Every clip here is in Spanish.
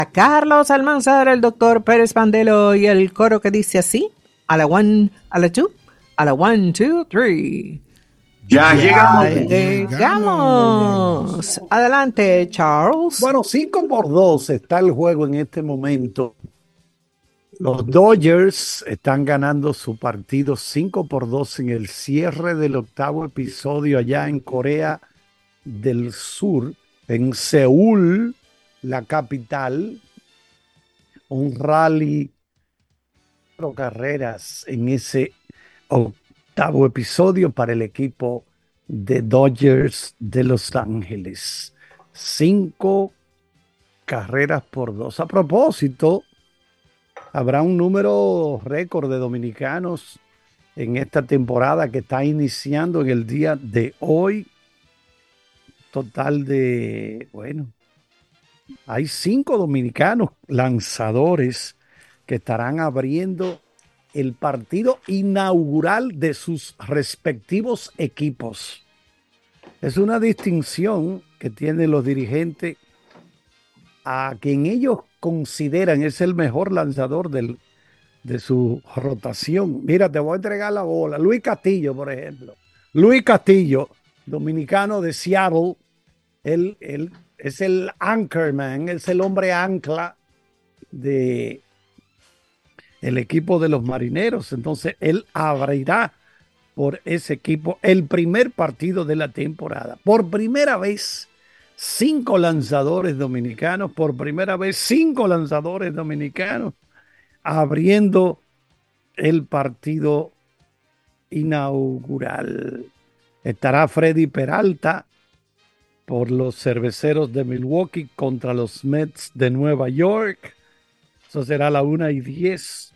Carlos Almanzar, el doctor Pérez Pandelo y el coro que dice así, a la one, a la two, a la one, two, three. Ya llegamos. Llegamos. Adelante, Charles. Bueno, 5-2 está el juego en este momento. Los Dodgers están ganando su partido 5-2 en el cierre del 8º episodio allá en Corea del Sur, en Seúl, la capital. Un rally, 4 carreras en ese 8º episodio para el equipo de Dodgers de Los Ángeles. 5 carreras por 2. A propósito, habrá un número récord de dominicanos en esta temporada que está iniciando en el día de hoy. Total de, hay 5 dominicanos lanzadores que estarán abriendo el partido inaugural de sus respectivos equipos. Es una distinción que tienen los dirigentes a quien ellos consideran es el mejor lanzador de su rotación. Mira, te voy a entregar la bola. Luis Castillo, por ejemplo. Luis Castillo, dominicano de Seattle. Él es el anchorman, es el hombre ancla de el equipo de los Marineros. Entonces, él abrirá por ese equipo el primer partido de la temporada. Por primera vez, 5 lanzadores dominicanos, por primera vez 5 lanzadores dominicanos abriendo el partido inaugural. Estará Freddy Peralta por los Cerveceros de Milwaukee contra los Mets de Nueva York. Eso será a la 1:10.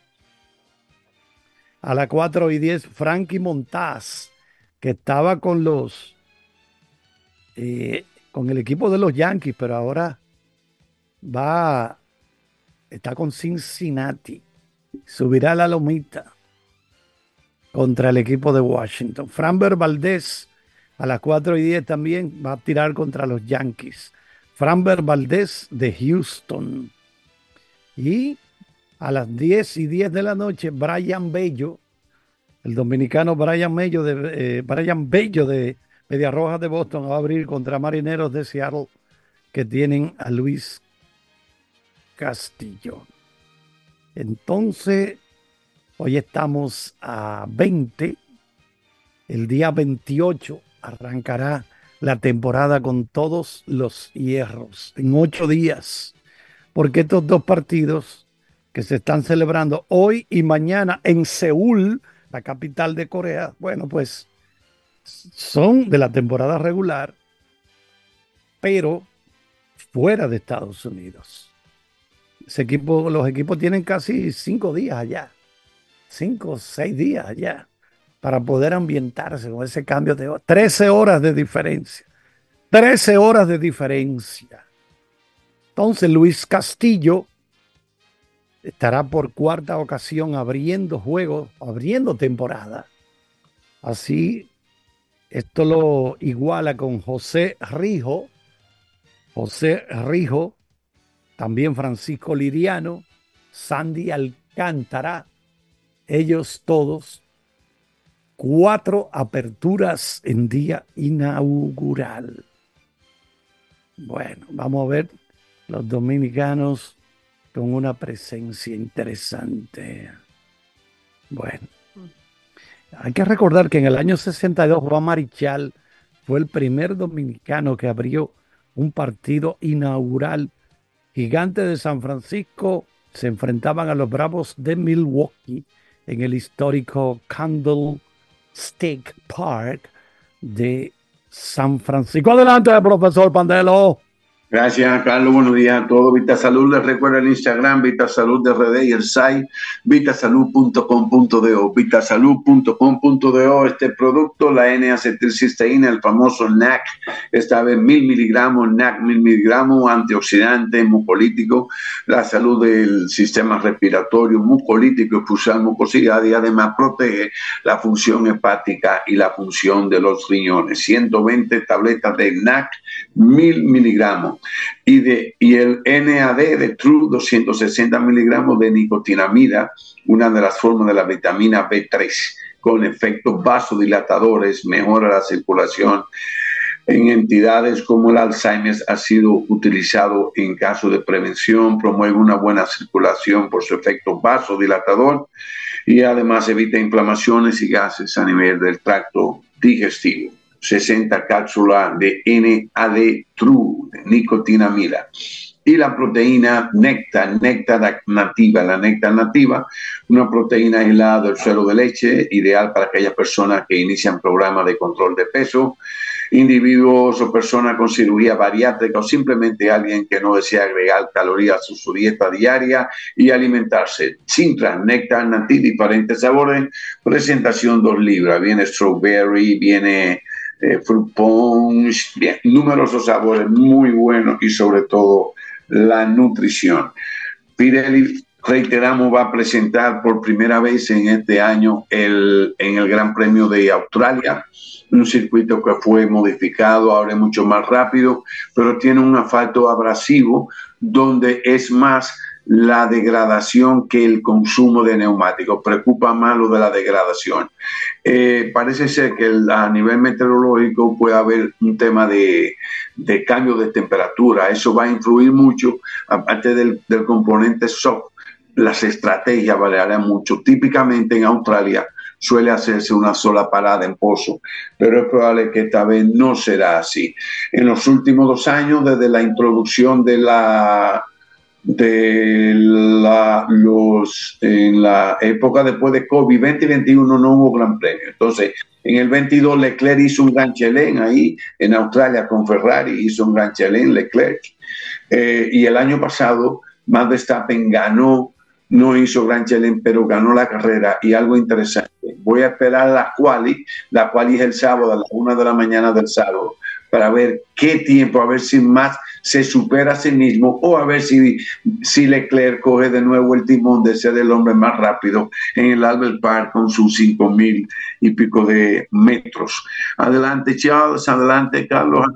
A la 4:10, Frankie Montas, que estaba con el equipo de los Yankees, pero ahora está con Cincinnati. Subirá a la lomita contra el equipo de Washington. Framber Valdez a las 4:10 también va a tirar contra los Yankees. Framber Valdez de Houston. Y a las 10:10 de la noche, Brian Bello, el dominicano Brian Bello de Medias Rojas de Boston, va a abrir contra Marineros de Seattle, que tienen a Luis Castillo. Entonces, hoy estamos a 20. El día 28 arrancará la temporada con todos los hierros en 8 días. Porque estos 2 partidos que se están celebrando hoy y mañana en Seúl, la capital de Corea, pues son de la temporada regular, pero fuera de Estados Unidos. Los equipos tienen casi 5 días allá, 5 o 6 días allá, para poder ambientarse con ese cambio de hora. 13 horas de diferencia. 13 horas de diferencia. Entonces, Luis Castillo estará por 4ª ocasión abriendo juegos, abriendo temporada. Así, esto lo iguala con José Rijo, también Francisco Liriano, Sandy Alcántara, ellos todos, 4 aperturas en día inaugural. Bueno, vamos a ver los dominicanos con una presencia interesante. Bueno, hay que recordar que en el año 62 Juan Marichal fue el primer dominicano que abrió un partido inaugural. Gigantes de San Francisco se enfrentaban a los Bravos de Milwaukee en el histórico Candlestick Park de San Francisco. Adelante, profesor Pandelo. Gracias, Carlos. Buenos días a todos. VitaSalud, les recuerda el Instagram, VitaSalud RD y el site vitasalud.com.do. Vitasalud.com.do. Este producto, la N-acetilcisteína, el famoso NAC, esta vez 1000 miligramos, NAC 1000 miligramos, antioxidante, mucolítico, la salud del sistema respiratorio, mucolítico, expulsar mucosidad y además protege la función hepática y la función de los riñones. 120 tabletas de NAC 1000 miligramos. y el NAD de True, 260 miligramos de nicotinamida, una de las formas de la vitamina B3, con efectos vasodilatadores, mejora la circulación. En entidades como el Alzheimer ha sido utilizado en casos de prevención, promueve una buena circulación por su efecto vasodilatador y además evita inflamaciones y gases a nivel del tracto digestivo. 60 cápsulas de NAD True, de nicotinamida. Y la proteína néctar nativa. La néctar nativa, una proteína aislada del suero de leche, ideal para aquellas personas que inician programas de control de peso, individuos o personas con cirugía bariátrica o simplemente alguien que no desea agregar calorías a su dieta diaria y alimentarse. Sintra, néctar nativa, diferentes sabores, presentación 2 libras, viene strawberry, viene fruit punch, bien, numerosos sabores muy buenos y sobre todo la nutrición. Pirelli, reiteramos, va a presentar por primera vez en este año en el Gran Premio de Australia, un circuito que fue modificado, ahora es mucho más rápido, pero tiene un asfalto abrasivo donde es más la degradación que el consumo de neumáticos. Preocupa más lo de la degradación. Parece ser que a nivel meteorológico puede haber un tema de cambio de temperatura. Eso va a influir mucho, aparte del componente soft. Las estrategias variarán mucho. Típicamente en Australia suele hacerse una sola parada en pozo, pero es probable que esta vez no será así. En los últimos 2 años, desde la introducción en la época después de COVID, 2021 no hubo gran premio. Entonces, en el 22 Leclerc hizo un gran chelén ahí, en Australia con Ferrari hizo un gran chelén Leclerc. Y el año pasado, Max Verstappen ganó, no hizo gran chelén, pero ganó la carrera. Y algo interesante, voy a esperar la quali es el sábado a las 1 de la mañana del sábado, para ver qué tiempo, a ver si Max se supera a sí mismo o a ver si Leclerc coge de nuevo el timón de ser el hombre más rápido en el Albert Park con sus 5,000 y pico de metros. Adelante, Charles, adelante, Carlos.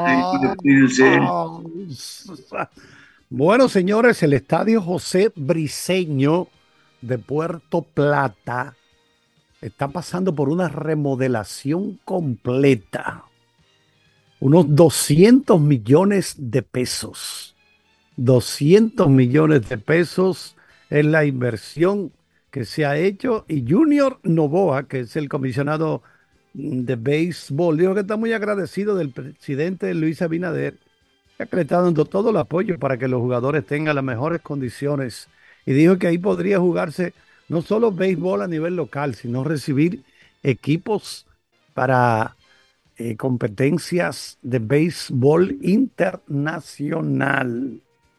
Bueno, señores, el Estadio José Briceño de Puerto Plata está pasando por una remodelación completa. Unos 200 millones de pesos. 200 millones de pesos es la inversión que se ha hecho. Y Junior Novoa, que es el comisionado de béisbol, dijo que está muy agradecido del presidente Luis Abinader, que le está dando todo el apoyo para que los jugadores tengan las mejores condiciones. Y dijo que ahí podría jugarse no solo béisbol a nivel local, sino recibir equipos para competencias de béisbol internacional.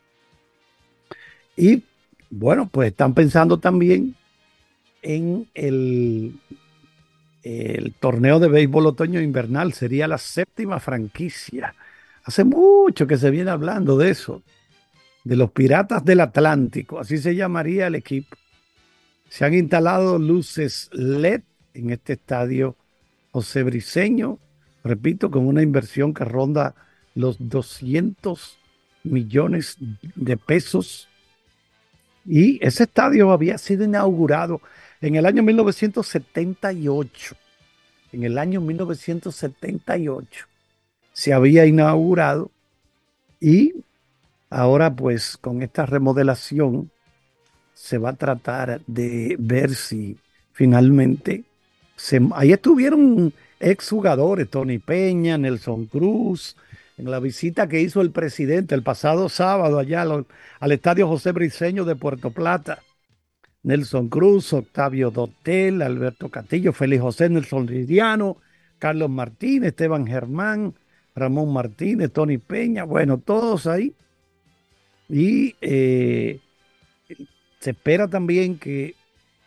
Y bueno, pues están pensando también en el torneo de béisbol otoño invernal. Sería la 7ª franquicia. Hace mucho que se viene hablando de eso, de los Piratas del Atlántico, así se llamaría el equipo. Se han instalado luces LED en este estadio José Briceño, repito, con una inversión que ronda los 200 millones de pesos. Y ese estadio había sido inaugurado en el año 1978. En el año 1978 se había inaugurado y ahora pues con esta remodelación se va a tratar de ver si finalmente ahí estuvieron exjugadores, Tony Peña, Nelson Cruz, en la visita que hizo el presidente el pasado sábado allá al Estadio José Briceño de Puerto Plata. Nelson Cruz, Octavio Dotel, Alberto Castillo, Félix José, Nelson Liriano, Carlos Martínez, Esteban Germán, Ramón Martínez, Tony Peña, bueno, todos ahí. Y se espera también que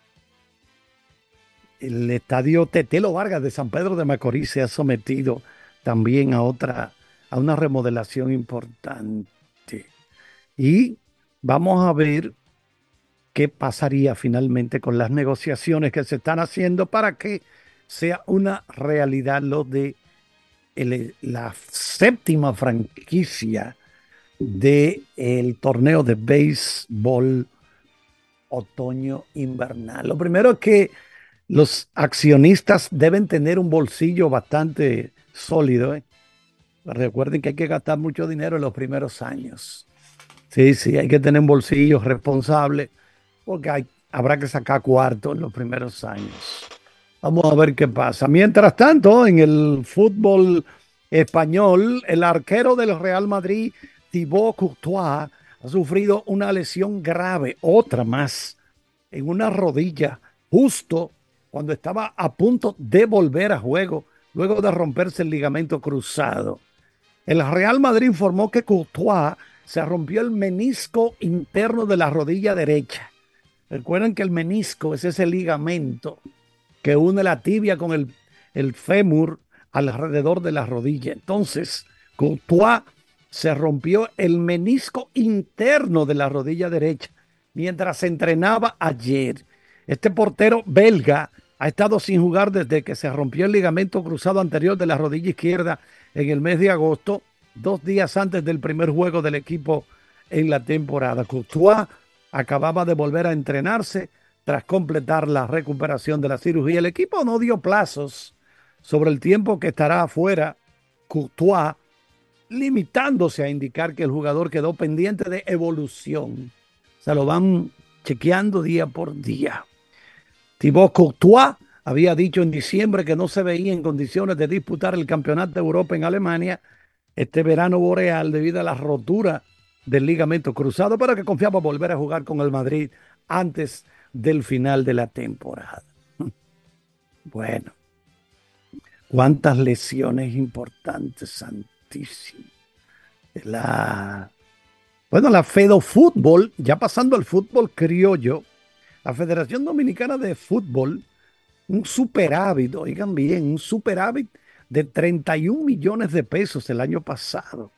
el estadio Tetelo Vargas de San Pedro de Macorís se ha sometido también a una remodelación importante. Y vamos a ver qué pasaría finalmente con las negociaciones que se están haciendo para que sea una realidad lo de la 7ª franquicia del torneo de béisbol otoño-invernal. Lo primero es que los accionistas deben tener un bolsillo bastante sólido, ¿eh? Recuerden que hay que gastar mucho dinero en los primeros años. Sí, sí, hay que tener un bolsillo responsable porque habrá que sacar cuarto en los primeros años. Vamos a ver qué pasa. Mientras tanto, en el fútbol español, el arquero del Real Madrid, Thibaut Courtois, ha sufrido una lesión grave, otra más, en una rodilla, justo cuando estaba a punto de volver a juego, luego de romperse el ligamento cruzado. El Real Madrid informó que Courtois se rompió el menisco interno de la rodilla derecha. Recuerden que el menisco es ese ligamento que une la tibia con el fémur alrededor de la rodilla. Entonces, Courtois se rompió el menisco interno de la rodilla derecha mientras se entrenaba ayer. Este portero belga ha estado sin jugar desde que se rompió el ligamento cruzado anterior de la rodilla izquierda en el mes de agosto, 2 días antes del primer juego del equipo en la temporada. Courtois acababa de volver a entrenarse tras completar la recuperación de la cirugía. El equipo no dio plazos sobre el tiempo que estará afuera Courtois, limitándose a indicar que el jugador quedó pendiente de evolución. Se lo van chequeando día por día. Thibaut Courtois había dicho en diciembre que no se veía en condiciones de disputar el Campeonato de Europa en Alemania este verano boreal debido a la rotura del ligamento cruzado, pero que confiaba volver a jugar con el Madrid antes del final de la temporada. Bueno, cuántas lesiones importantes, santísimo. La FedoFútbol, ya pasando al fútbol criollo, la Federación Dominicana de Fútbol, un superávit, oigan bien, un superávit de 31 millones de pesos el año pasado.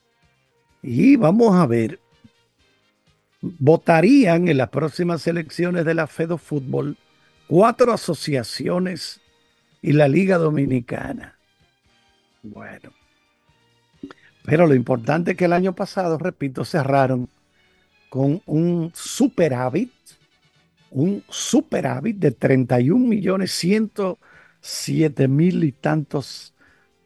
Y vamos a ver, votarían en las próximas elecciones de la FedoFútbol 4 asociaciones y la Liga Dominicana. Bueno, pero lo importante es que el año pasado, repito, cerraron con un superávit de 31 millones 107 mil y tantos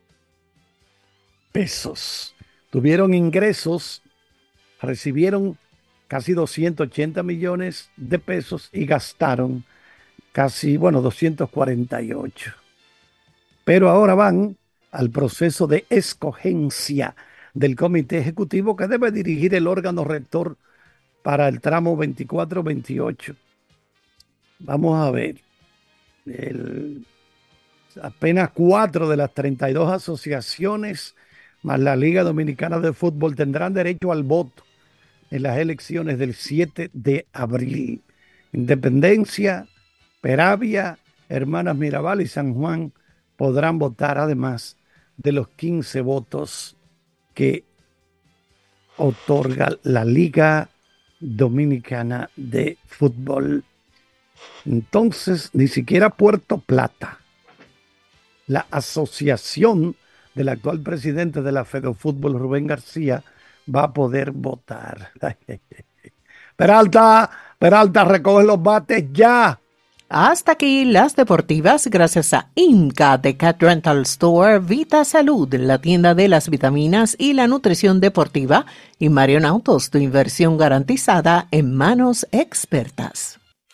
pesos. Tuvieron ingresos, recibieron casi 280 millones de pesos y gastaron casi, 248. Pero ahora van al proceso de escogencia del comité ejecutivo que debe dirigir el órgano rector para el tramo 24-28. Vamos a ver. Apenas 4 de las 32 asociaciones más la Liga Dominicana de Fútbol tendrán derecho al voto en las elecciones del 7 de abril. Independencia, Peravia, Hermanas Mirabal y San Juan podrán votar, además de los 15 votos que otorga la Liga Dominicana de Fútbol. Entonces, ni siquiera Puerto Plata, la asociación del actual presidente de la FedoFútbol, Rubén García, va a poder votar. Peralta, recoge los bates ya. Hasta aquí las deportivas, gracias a Inca de Cat Rental Store, Vita Salud, la tienda de las vitaminas y la nutrición deportiva, y Marion Autos, tu inversión garantizada en manos expertas.